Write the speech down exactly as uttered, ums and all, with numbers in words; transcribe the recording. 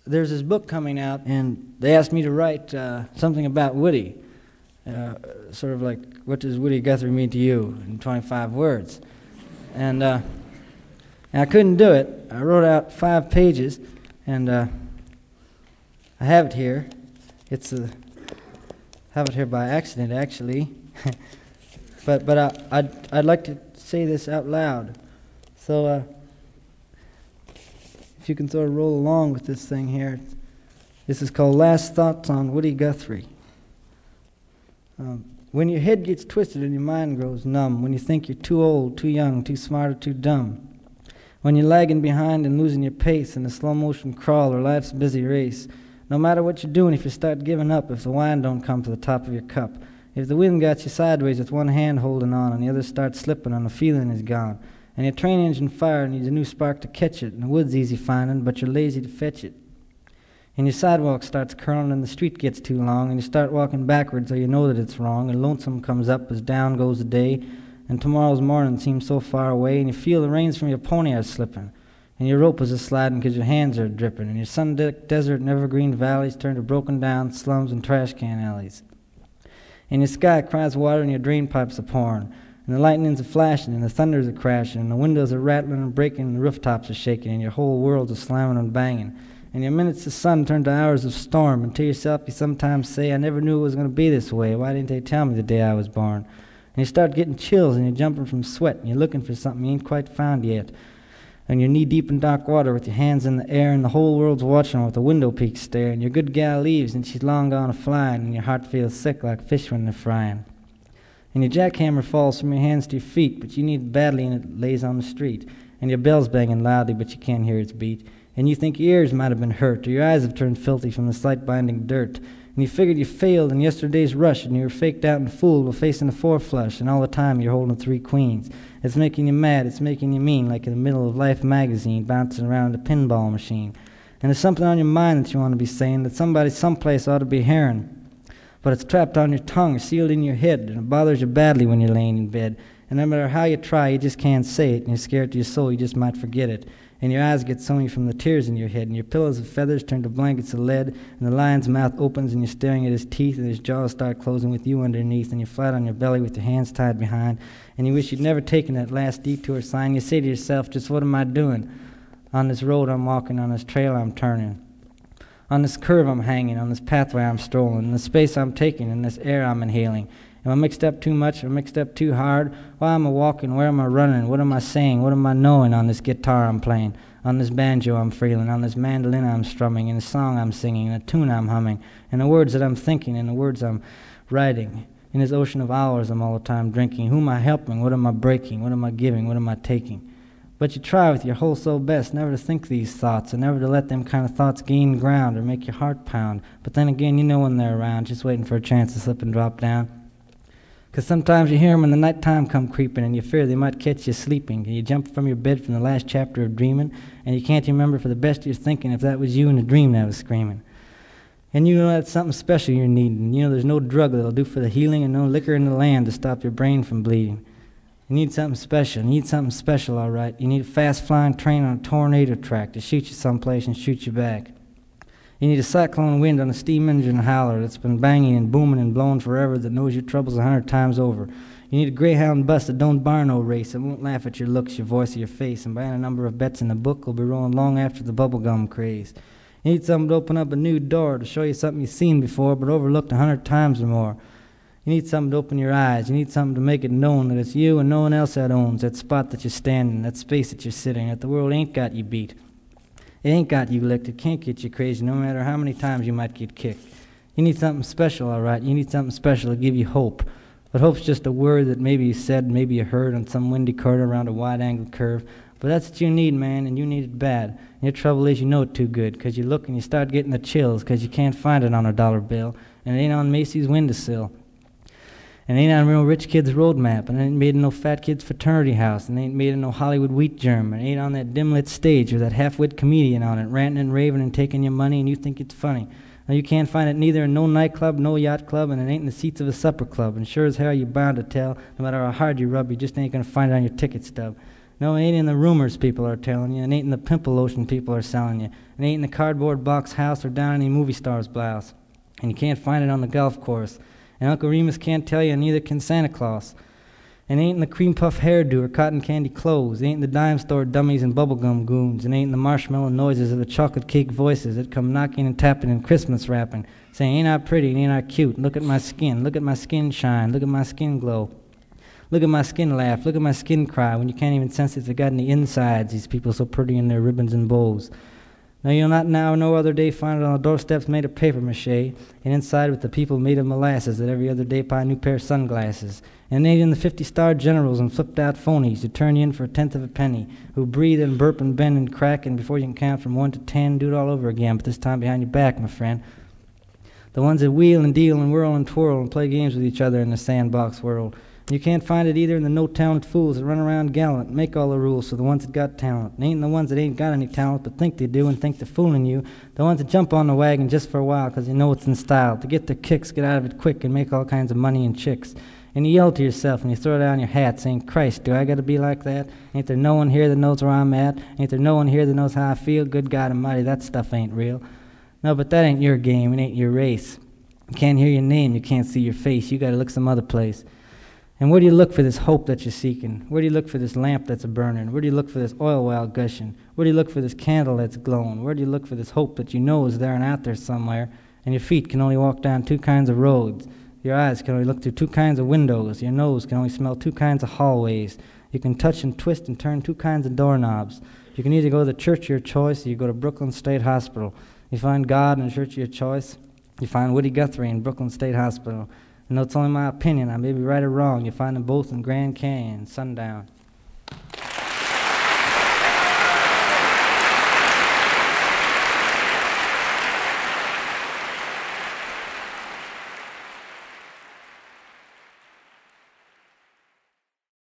there's this book coming out, and they asked me to write uh, something about Woody. Uh, sort of like, what does Woody Guthrie mean to you in twenty-five words? And, uh, and I couldn't do it. I wrote out five pages, and uh, I have it here. It's a, I have it here by accident, actually. but but I, I'd, I'd like to say this out loud. So uh, if you can sort of roll along with this thing here. This is called Last Thoughts on Woody Guthrie. Um, when your head gets twisted and your mind grows numb, when you think you're too old, too young, too smart, or too dumb, when you're lagging behind and losing your pace in a slow-motion crawl or life's busy race, no matter what you're doing, if you start giving up, if the wine don't come to the top of your cup, if the wind got you sideways with one hand holding on and the other starts slipping and the feeling is gone, and your train engine fire needs a new spark to catch it, and the wood's easy finding, but you're lazy to fetch it, and your sidewalk starts curling and the street gets too long, and you start walking backwards so you know that it's wrong, and lonesome comes up as down goes the day, and tomorrow's morning seems so far away, and you feel the reins from your pony are slipping, and your rope is a-sliding because your hands are dripping, and your sun-decked desert and evergreen valleys turn to broken-down slums and trash-can alleys, and your sky cries water and your drain pipes are pouring, and the lightnings are flashing, and the thunders are crashing, and the windows are rattling and breaking, and the rooftops are shaking, and your whole world's a slamming and banging, and your minutes of sun turn to hours of storm, and to yourself you sometimes say, I never knew it was going to be this way. Why didn't they tell me the day I was born? And you start getting chills, and you're jumping from sweat, and you're looking for something you ain't quite found yet. And you're knee-deep in dark water with your hands in the air, and the whole world's watching with a window peak stare, and your good gal leaves, and she's long gone a-flying, and your heart feels sick like fish when they're frying. And your jackhammer falls from your hands to your feet, but you need it badly, and it lays on the street. And your bell's banging loudly, but you can't hear its beat. And you think your ears might have been hurt, or your eyes have turned filthy from the sight-binding dirt. And you figured you failed in yesterday's rush, and you were faked out and fooled while facing a four-flush, and all the time you're holding three queens. It's making you mad, it's making you mean, like in the middle of Life magazine, bouncing around a pinball machine. And there's something on your mind that you want to be saying, that somebody someplace ought to be hearing. But it's trapped on your tongue, or sealed in your head, and it bothers you badly when you're laying in bed. And no matter how you try, you just can't say it, and you're scared to your soul you just might forget it. And your eyes get sunny from the tears in your head, and your pillows of feathers turn to blankets of lead, and the lion's mouth opens, and you're staring at his teeth, and his jaws start closing with you underneath, and you're flat on your belly with your hands tied behind, and you wish you'd never taken that last detour sign. You say to yourself, just what am I doing? On this road I'm walking, on this trail I'm turning, on this curve I'm hanging, on this pathway I'm strolling, in the space I'm taking, in this air I'm inhaling. Am I mixed up too much? Am I mixed up too hard? Why am I walking? Where am I running? What am I saying? What am I knowing on this guitar I'm playing? On this banjo I'm feeling? On this mandolin I'm strumming? In the song I'm singing? In the tune I'm humming? In the words that I'm thinking? In the words I'm writing? In this ocean of hours I'm all the time drinking? Who am I helping? What am I breaking? What am I giving? What am I taking? But you try with your whole soul best never to think these thoughts, and never to let them kind of thoughts gain ground or make your heart pound. But then again, you know when they're around, just waiting for a chance to slip and drop down. Because sometimes you hear them when the nighttime come creeping, and you fear they might catch you sleeping, and you jump from your bed from the last chapter of dreaming, and you can't remember for the best of your thinking if that was you in a dream that was screaming. And you know that's something special you're needing. You know there's no drug that'll do for the healing, and no liquor in the land to stop your brain from bleeding. You need something special. You need something special, all right. You need a fast-flying train on a tornado track to shoot you someplace and shoot you back. You need a cyclone wind on a steam engine howler that's been banging and booming and blowing forever, that knows your troubles a hundred times over. You need a greyhound bus that don't bar no race, that won't laugh at your looks, your voice, or your face, and buying a number of bets in the book will be rolling long after the bubblegum craze. You need something to open up a new door, to show you something you've seen before but overlooked a hundred times or more. You need something to open your eyes. You need something to make it known that it's you and no one else that owns that spot that you're standing, that space that you're sitting, that the world ain't got you beat. It ain't got you licked. It can't get you crazy no matter how many times you might get kicked. You need something special, all right. You need something special to give you hope. But hope's just a word that maybe you said, maybe you heard on some windy corner around a wide-angle curve. But that's what you need, man, and you need it bad. And your trouble is you know it too good, because you look and you start getting the chills, because you can't find it on a dollar bill, and it ain't on Macy's windowsill. And it ain't on a real rich kid's road map, and it ain't made in no fat kid's fraternity house, and it ain't made in no Hollywood wheat germ, and it ain't on that dim-lit stage with that half-wit comedian on it, ranting and raving and taking your money, and you think it's funny. Now you can't find it neither in no nightclub, no yacht club, and it ain't in the seats of a supper club, and sure as hell you're bound to tell, no matter how hard you rub, you just ain't gonna find it on your ticket stub. No, it ain't in the rumors people are telling you. It ain't in the pimple lotion people are selling you. It ain't in the cardboard box house or down any movie star's blouse. And you can't find it on the golf course. And Uncle Remus can't tell you, and neither can Santa Claus. And it ain't in the cream puff hairdo or cotton candy clothes. It ain't in the dime store dummies and bubblegum goons. It ain't in the marshmallow noises of the chocolate cake voices that come knocking and tapping and Christmas rapping, saying, ain't I pretty and ain't I cute? Look at my skin. Look at my skin shine. Look at my skin glow. Look at my skin laugh. Look at my skin cry when you can't even sense if they got any insides, these people so pretty in their ribbons and bows. Now you'll not now or no other day find it on the doorsteps made of paper mache, and inside with the people made of molasses that every other day buy a new pair of sunglasses. And it ain't in the fifty-star generals and flipped-out phonies who turn you in for a tenth of a penny, who breathe and burp and bend and crack, and before you can count from one to ten, do it all over again, but this time behind your back, my friend. The ones that wheel and deal and whirl and twirl and play games with each other in the sandbox world. You can't find it either in the no-talent fools that run around gallant and make all the rules for the ones that got talent. It ain't in the ones that ain't got any talent but think they do and think they're fooling you. The ones that jump on the wagon just for a while because they know it's in style. To get their kicks, get out of it quick, and make all kinds of money and chicks. And you yell to yourself and you throw down your hat saying, Christ, do I got to be like that? Ain't there no one here that knows where I'm at? Ain't there no one here that knows how I feel? Good God Almighty, that stuff ain't real. No, but that ain't your game. It ain't your race. You can't hear your name. You can't see your face. You got to look some other place. And where do you look for this hope that you're seeking? Where do you look for this lamp that's a-burning? Where do you look for this oil well gushing? Where do you look for this candle that's glowing? Where do you look for this hope that you know is there and out there somewhere? And your feet can only walk down two kinds of roads. Your eyes can only look through two kinds of windows. Your nose can only smell two kinds of hallways. You can touch and twist and turn two kinds of doorknobs. You can either go to the church of your choice or you go to Brooklyn State Hospital. You find God in the church of your choice. You find Woody Guthrie in Brooklyn State Hospital. And though it's only my opinion, I may be right or wrong, you find them both in Grand Canyon, sundown.